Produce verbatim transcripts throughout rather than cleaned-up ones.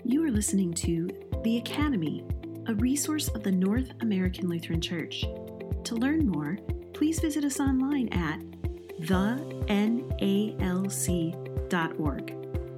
You are listening to The Academy, a resource of the North American Lutheran Church. To learn more, please visit us online at the N A L C dot org.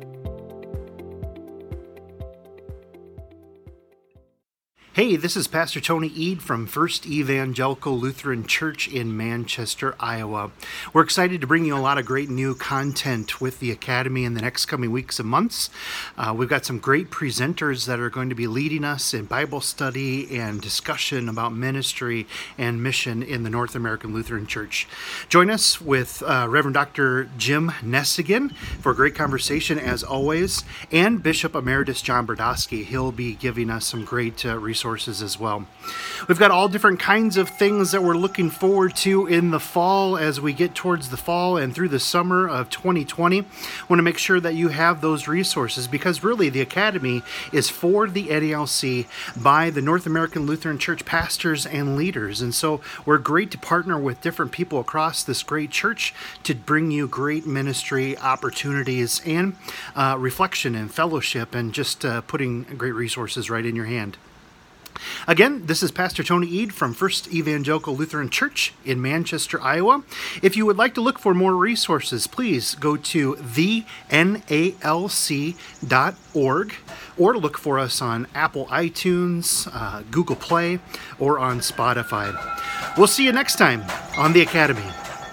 Hey, this is Pastor Tony Eade from First Evangelical Lutheran Church in Manchester, Iowa. We're excited to bring you a lot of great new content with the Academy in the next coming weeks and months. Uh, we've got some great presenters that are going to be leading us in Bible study and discussion about ministry and mission in the North American Lutheran Church. Join us with uh, Reverend Doctor Jim Nessigan for a great conversation as always, and Bishop Emeritus John Brodowski. He'll be giving us some great uh, resources as well. We've got all different kinds of things that we're looking forward to in the fall as we get towards the fall and through the summer of twenty twenty. Want to make sure that you have those resources because really the Academy is for the N A L C by the North American Lutheran Church pastors and leaders. And so we're great to partner with different people across this great church to bring you great ministry opportunities and uh, reflection and fellowship and just uh, putting great resources right in your hand. Again, this is Pastor Tony Eade from First Evangelical Lutheran Church in Manchester, Iowa. If you would like to look for more resources, please go to the N A L C dot org or look for us on Apple iTunes, uh, Google Play, or on Spotify. We'll see you next time on The Academy.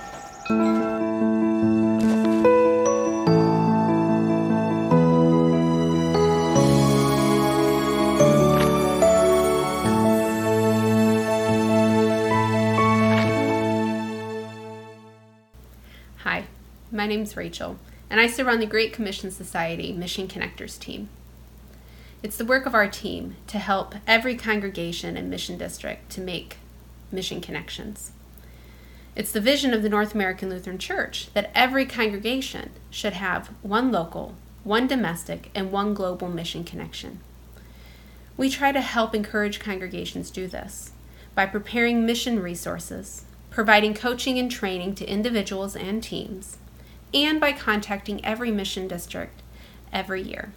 My name's Rachel, and I serve on the Great Commission Society Mission Connectors team. It's the work of our team to help every congregation and mission district to make mission connections. It's the vision of the North American Lutheran Church that every congregation should have one local, one domestic, and one global mission connection. We try to help encourage congregations do this by preparing mission resources, providing coaching and training to individuals and teams, and by contacting every mission district every year.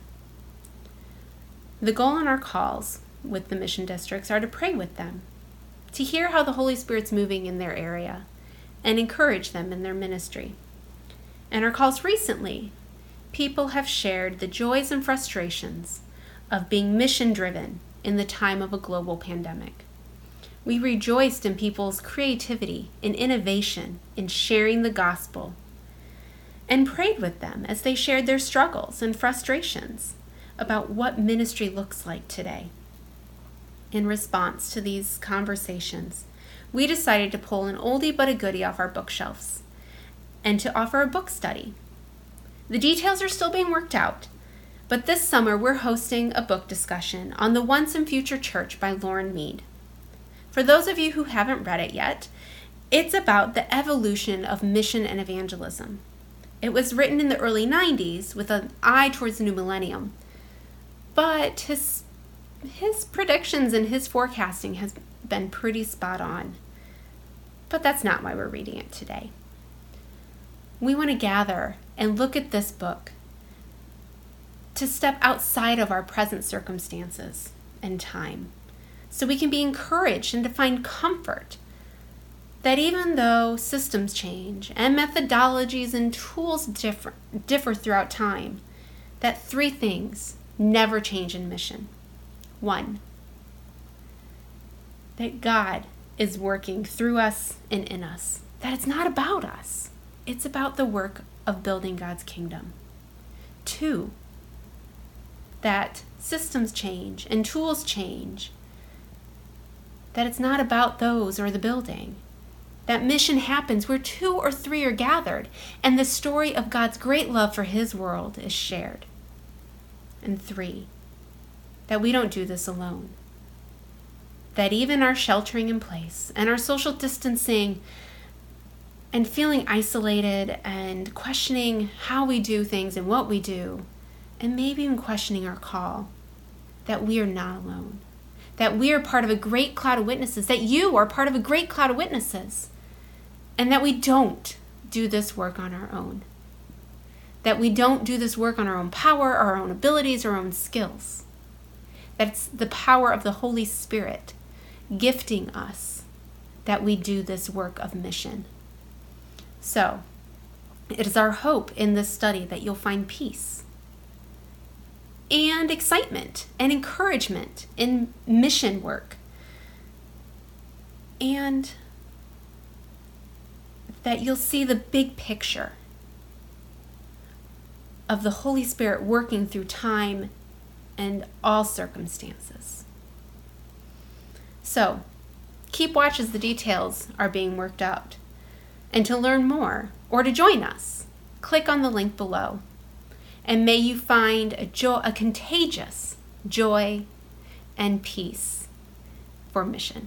The goal in our calls with the mission districts are to pray with them, to hear how the Holy Spirit's moving in their area, and encourage them in their ministry. In our calls recently, people have shared the joys and frustrations of being mission-driven in the time of a global pandemic. We rejoiced in people's creativity and innovation in sharing the gospel and prayed with them as they shared their struggles and frustrations about what ministry looks like today. In response to these conversations, we decided to pull an oldie but a goodie off our bookshelves and to offer a book study. The details are still being worked out, but this summer we're hosting a book discussion on The Once and Future Church by Lauren Mead. For those of you who haven't read it yet, it's about the evolution of mission and evangelism. It was written in the early nineties with an eye towards the new millennium, but his his predictions and his forecasting has been pretty spot on. But that's not why we're reading it today. We want to gather and look at this book to step outside of our present circumstances and time, so we can be encouraged and to find comfort that even though systems change and methodologies and tools differ, differ throughout time, that three things never change in mission. One, that God is working through us and in us. That it's not about us. It's about the work of building God's kingdom. Two, that systems change and tools change. That it's not about those or the building. That mission happens where two or three are gathered, and the story of God's great love for his world is shared. And three, that we don't do this alone. That even our sheltering in place and our social distancing and feeling isolated and questioning how we do things and what we do, and maybe even questioning our call, that we are not alone. That we are part of a great cloud of witnesses, that you are part of a great cloud of witnesses, and that we don't do this work on our own. That we don't do this work on our own power, our own abilities, our own skills. That's the power of the Holy Spirit gifting us that we do this work of mission. So, it is our hope in this study that you'll find peace and excitement and encouragement in mission work, and that you'll see the big picture of the Holy Spirit working through time and all circumstances. So, keep watch as the details are being worked out. And to learn more or to join us, click on the link below. And may you find a, jo- a contagious joy and peace for mission.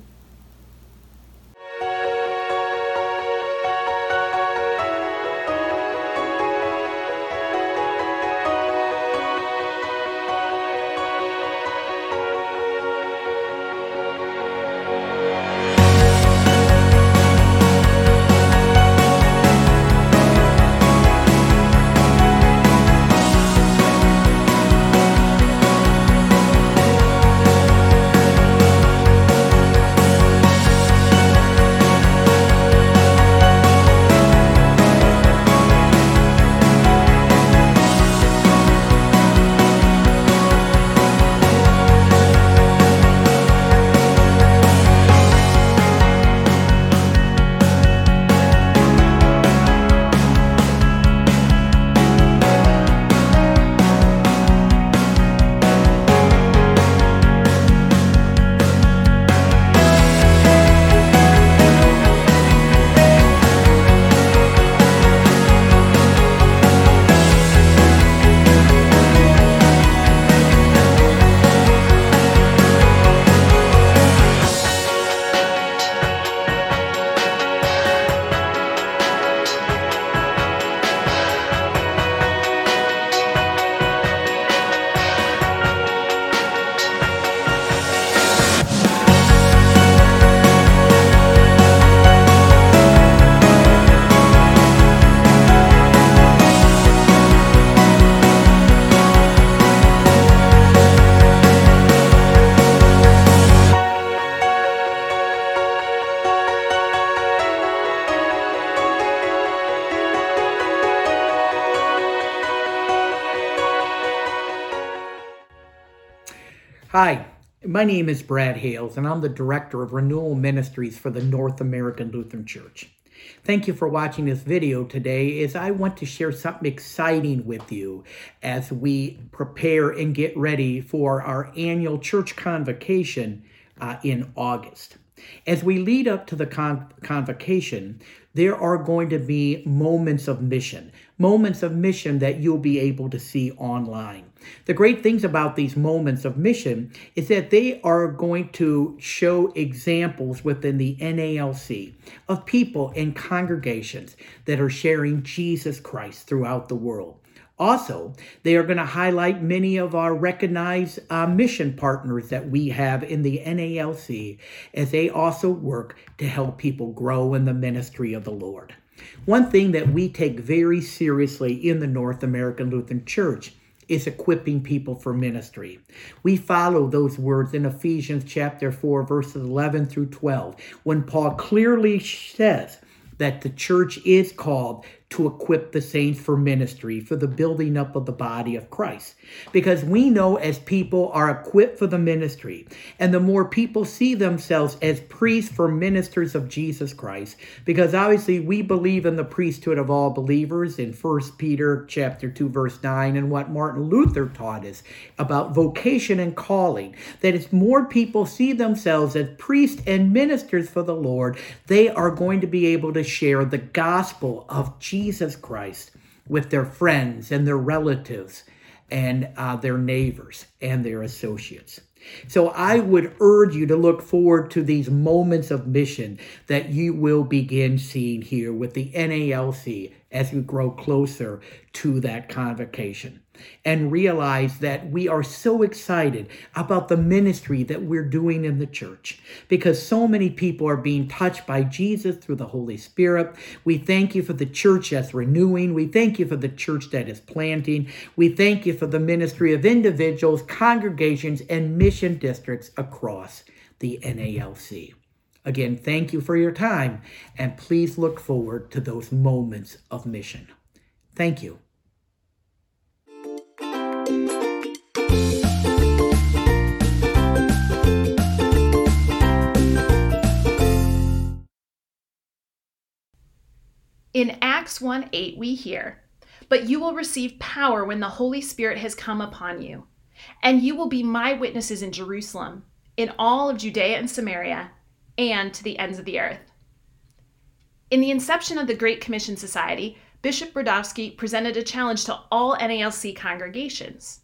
Hi, my name is Brad Hales, and I'm the Director of Renewal Ministries for the North American Lutheran Church. Thank you for watching this video today, as I want to share something exciting with you as we prepare and get ready for our annual church convocation uh, in August. As we lead up to the con- convocation, there are going to be moments of mission, moments of mission that you'll be able to see online. The great things about these moments of mission is that they are going to show examples within the N A L C of people and congregations that are sharing Jesus Christ throughout the world. Also, they are going to highlight many of our recognized uh, mission partners that we have in the N A L C, as they also work to help people grow in the ministry of the Lord. One thing that we take very seriously in the North American Lutheran Church is equipping people for ministry. We follow those words in Ephesians chapter four, verses eleven through twelve, when Paul clearly says that the church is called to equip the saints for ministry, for the building up of the body of Christ. Because we know as people are equipped for the ministry, and the more people see themselves as priests for ministers of Jesus Christ, because obviously we believe in the priesthood of all believers in First Peter chapter two, verse nine, and what Martin Luther taught us about vocation and calling, that as more people see themselves as priests and ministers for the Lord, they are going to be able to share the gospel of Jesus Jesus Christ with their friends and their relatives and uh, their neighbors and their associates. So I would urge you to look forward to these moments of mission that you will begin seeing here with the N A L C as we grow closer to that convocation. And realize that we are so excited about the ministry that we're doing in the church because so many people are being touched by Jesus through the Holy Spirit. We thank you for the church that's renewing. We thank you for the church that is planting. We thank you for the ministry of individuals, congregations, and mission districts across the N A L C. Again, thank you for your time, and please look forward to those moments of mission. Thank you. In Acts one eight, we hear, "But you will receive power when the Holy Spirit has come upon you, and you will be my witnesses in Jerusalem, in all of Judea and Samaria, and to the ends of the earth." In the inception of the Great Commission Society, Bishop Brodowski presented a challenge to all N A L C congregations.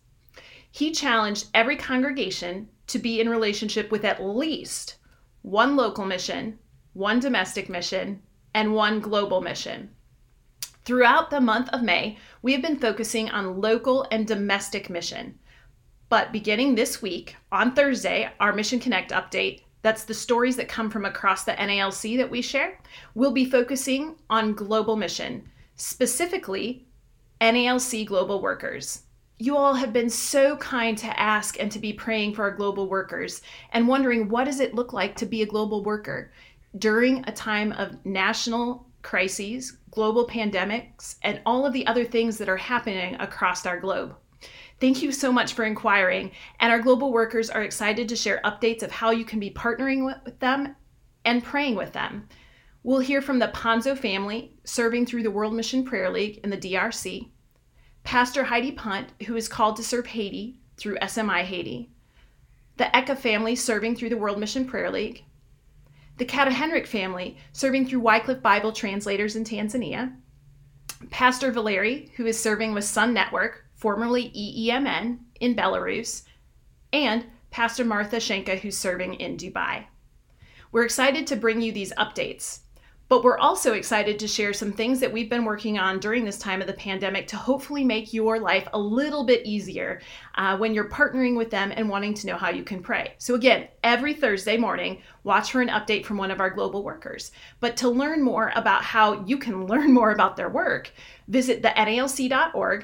He challenged every congregation to be in relationship with at least one local mission, one domestic mission, and one global mission. Throughout the month of May, we have been focusing on local and domestic mission. But beginning this week, on Thursday, our Mission Connect update, that's the stories that come from across the N A L C that we share, we'll be focusing on global mission, specifically N A L C global workers. You all have been so kind to ask and to be praying for our global workers and wondering, what does it look like to be a global worker during a time of national crises, global pandemics, and all of the other things that are happening across our globe. Thank you so much for inquiring, and our global workers are excited to share updates of how you can be partnering with them and praying with them. We'll hear from the Ponzo family, serving through the World Mission Prayer League in the D R C, Pastor Heidi Punt, who is called to serve Haiti through S M I Haiti, the Eka family serving through the World Mission Prayer League, the Kata-Henrik family serving through Wycliffe Bible Translators in Tanzania, Pastor Valeri, who is serving with Sun Network, formerly E E M N, in Belarus, and Pastor Martha Shenka, who's serving in Dubai. We're excited to bring you these updates, but we're also excited to share some things that we've been working on during this time of the pandemic to hopefully make your life a little bit easier uh, when you're partnering with them and wanting to know how you can pray. So again, every Thursday morning, watch for an update from one of our global workers. But to learn more about how you can learn more about their work, visit the N A L C dot org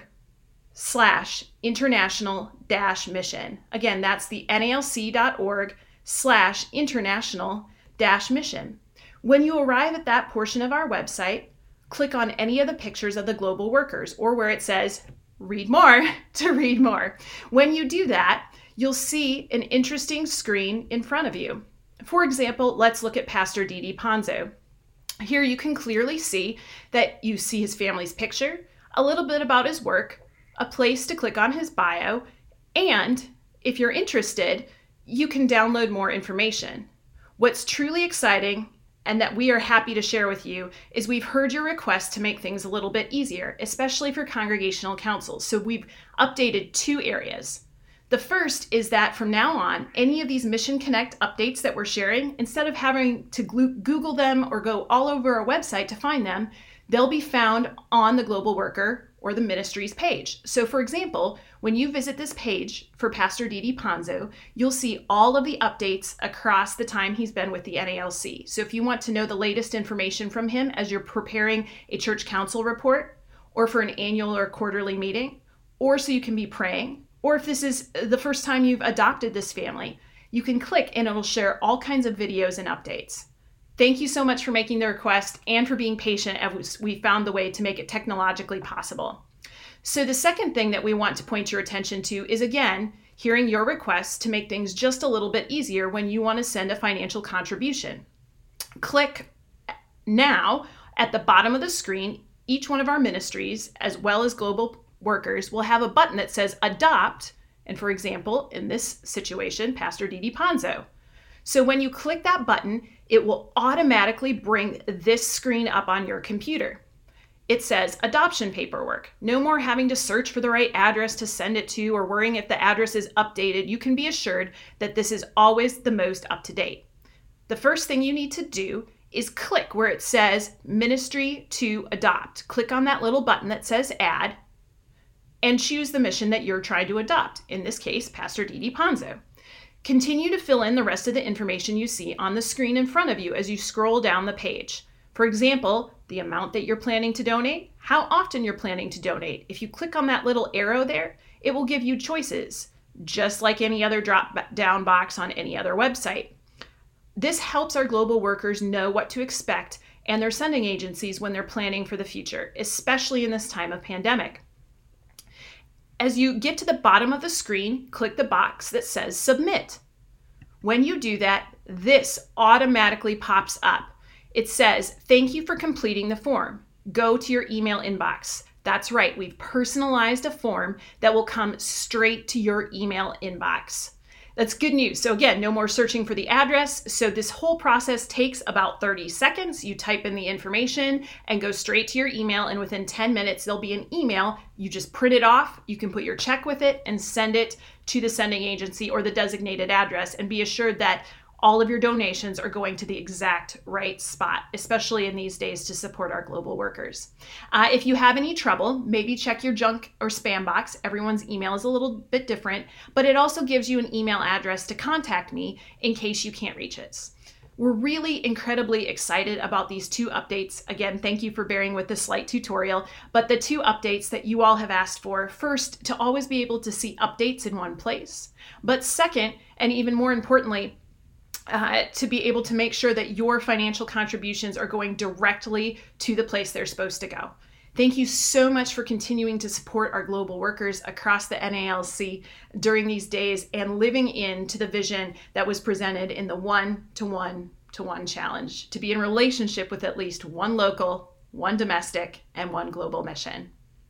slash international dash mission. Again, that's the N A L C dot org slash international dash mission. When you arrive at that portion of our website, click on any of the pictures of the global workers or where it says read more to read more. When you do that, you'll see an interesting screen in front of you. For example, let's look at Pastor Didi Ponzo. Here you can clearly see that you see his family's picture, a little bit about his work, a place to click on his bio, and if you're interested, you can download more information. What's truly exciting and that we are happy to share with you is we've heard your request to make things a little bit easier, especially for congregational councils. So we've updated two areas. The first is that from now on, any of these Mission Connect updates that we're sharing, instead of having to Google them or go all over our website to find them, they'll be found on the Global Worker or the Ministries page. So for example, when you visit this page for Pastor Didi Ponzo, you'll see all of the updates across the time he's been with the N A L C. So if you want to know the latest information from him as you're preparing a church council report, or for an annual or quarterly meeting, or so you can be praying, or if this is the first time you've adopted this family, you can click and it'll share all kinds of videos and updates. Thank you so much for making the request and for being patient as we found the way to make it technologically possible. So the second thing that we want to point your attention to is, again, hearing your requests to make things just a little bit easier when you want to send a financial contribution. Click now at the bottom of the screen. Each one of our ministries, as well as global workers, will have a button that says Adopt, and for example, in this situation, Pastor Didi Ponzo. So when you click that button, it will automatically bring this screen up on your computer. It says adoption paperwork. No more having to search for the right address to send it to or worrying if the address is updated. You can be assured that this is always the most up to date. The first thing you need to do is click where it says Ministry to Adopt. Click on that little button that says Add and choose the mission that you're trying to adopt. In this case, Pastor Dee Dee Ponzo. Continue to fill in the rest of the information you see on the screen in front of you as you scroll down the page. For example, the amount that you're planning to donate, how often you're planning to donate. If you click on that little arrow there, it will give you choices, just like any other drop-down box on any other website. This helps our global workers know what to expect and their sending agencies when they're planning for the future, especially in this time of pandemic. As you get to the bottom of the screen, click the box that says Submit. When you do that, this automatically pops up. It says, thank you for completing the form. Go to your email inbox. That's right, we've personalized a form that will come straight to your email inbox. That's good news. So again, no more searching for the address. So this whole process takes about thirty seconds. You type in the information and go straight to your email, and within ten minutes, there'll be an email. You just print it off. You can put your check with it and send it to the sending agency or the designated address, and be assured that all of your donations are going to the exact right spot, especially in these days to support our global workers. Uh, if you have any trouble, maybe check your junk or spam box. Everyone's email is a little bit different, but it also gives you an email address to contact me in case you can't reach it. We're really incredibly excited about these two updates. Again, thank you for bearing with the slight tutorial, but the two updates that you all have asked for, first, to always be able to see updates in one place, but second, and even more importantly, Uh, to be able to make sure that your financial contributions are going directly to the place they're supposed to go. Thank you so much for continuing to support our global workers across the N A L C during these days and living into the vision that was presented in the one-to-one-to-one challenge, to be in relationship with at least one local, one domestic, and one global mission.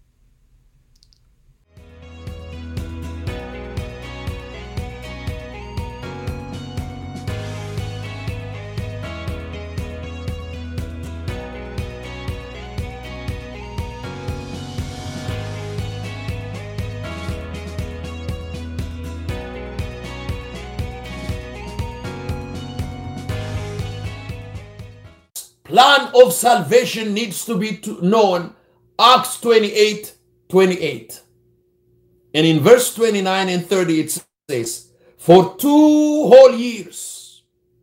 Plan of salvation needs to be to known. Acts twenty-eight twenty-eight. And in verse twenty-nine and thirty it says, for two whole years,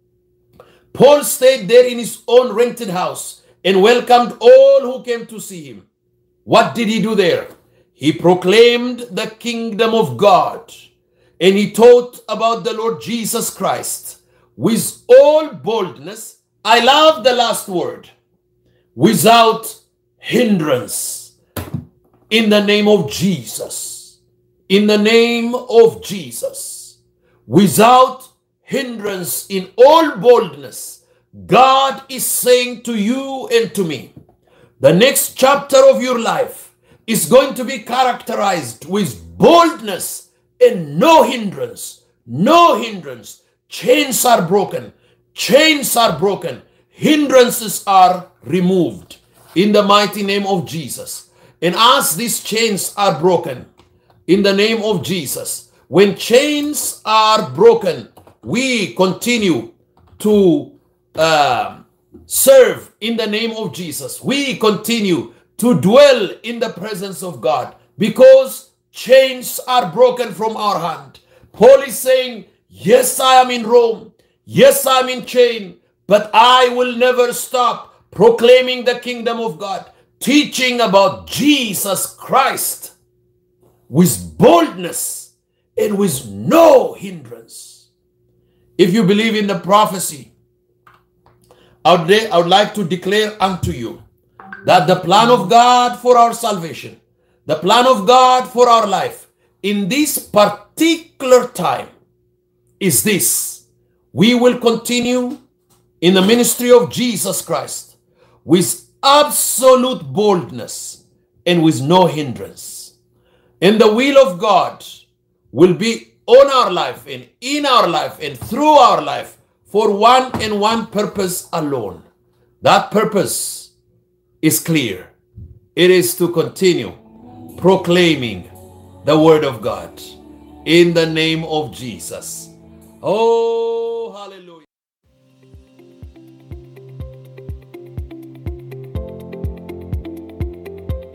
Paul stayed there in his own rented house and welcomed all who came to see him. What did he do there? He proclaimed the kingdom of God, and he taught about the Lord Jesus Christ with all boldness. I love the last word, without hindrance, in the name of Jesus, in the name of Jesus, without hindrance, in all boldness. God is saying to you and to me, the next chapter of your life is going to be characterized with boldness and no hindrance, no hindrance. Chains are broken. Chains are broken. Hindrances are removed in the mighty name of Jesus. And as these chains are broken in the name of Jesus, when chains are broken, we continue to uh, serve in the name of Jesus. We continue to dwell in the presence of God because chains are broken from our hand. Paul is saying, yes, I am in Rome. Yes, I'm in chain, but I will never stop proclaiming the kingdom of God, teaching about Jesus Christ with boldness and with no hindrance. If you believe in the prophecy, I would, I would like to declare unto you that the plan of God for our salvation, the plan of God for our life in this particular time is this. We will continue in the ministry of Jesus Christ with absolute boldness and with no hindrance. And the will of God will be on our life and in our life and through our life for one and one purpose alone. That purpose is clear. It is to continue proclaiming the word of God in the name of Jesus. Oh, hallelujah.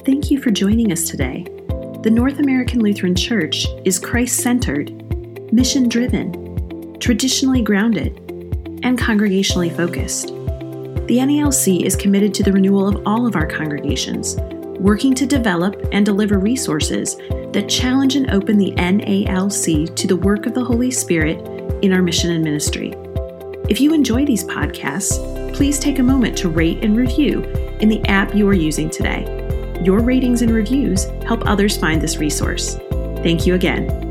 Thank you for joining us today. The North American Lutheran Church is Christ-centered, mission-driven, traditionally grounded, and congregationally focused. The N A L C is committed to the renewal of all of our congregations, working to develop and deliver resources that challenge and open the N A L C to the work of the Holy Spirit in our mission and ministry. If you enjoy these podcasts, please take a moment to rate and review in the app you are using today. Your ratings and reviews help others find this resource. Thank you again.